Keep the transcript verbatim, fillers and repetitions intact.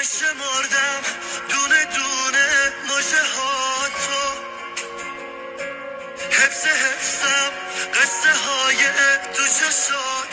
شمردم دونه دونه مژه هاتو، حفظ حفظم قصه های تو چشات